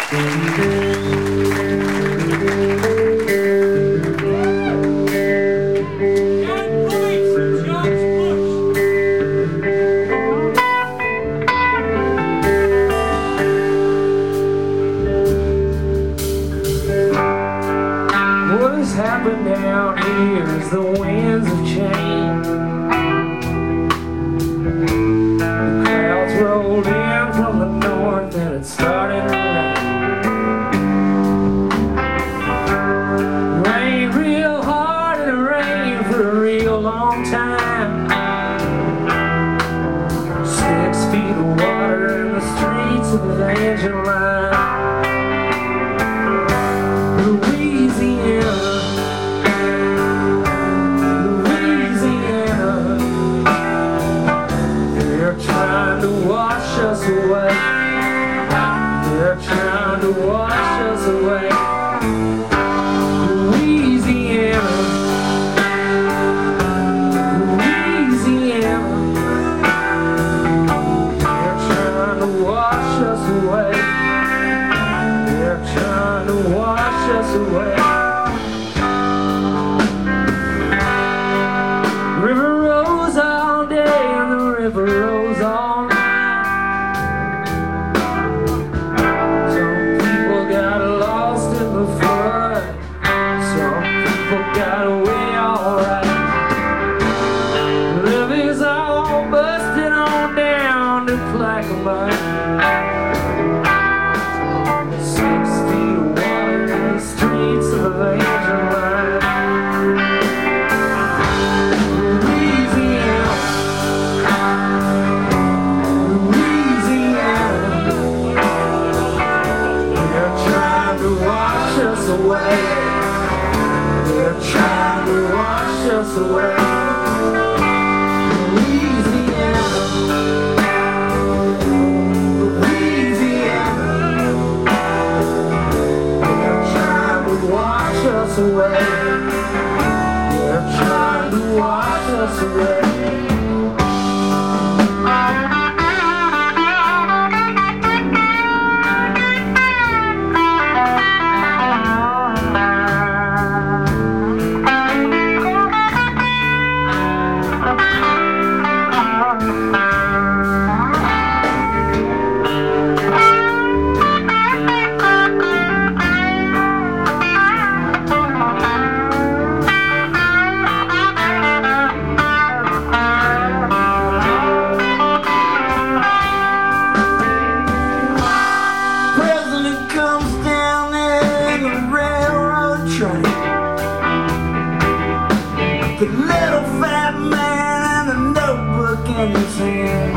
What has happened down here is the winds have changed. The clouds rolled in from the north and it started to rain. Rained real hard and it rained for a real long time. 6 feet of water in the streets of Evangeline. Us away. They're trying to wash us away. Louisiana, Louisiana, they're trying to wash us away. They're trying to wash us away. The river rose all day and the river rose all night. Got away alright. The levees all busted on down to Clackamas. 6 feet of water in the streets of Evangeline. Louisiana, Louisiana, they're trying to wash us away. They're trying to wash us away. Louisiana, Louisiana, they're trying to wash us away. They're trying to wash us away. The little fat man and a notebook in his hand.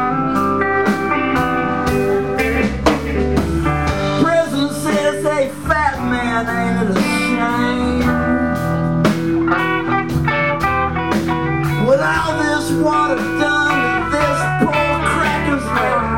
President says, hey fat man, ain't it a shame what all this water done to this poor cracker's land.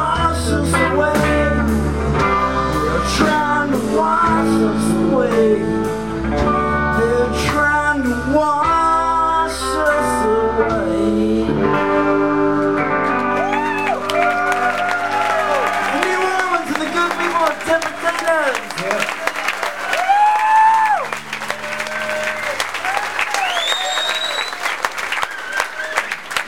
Wash us away.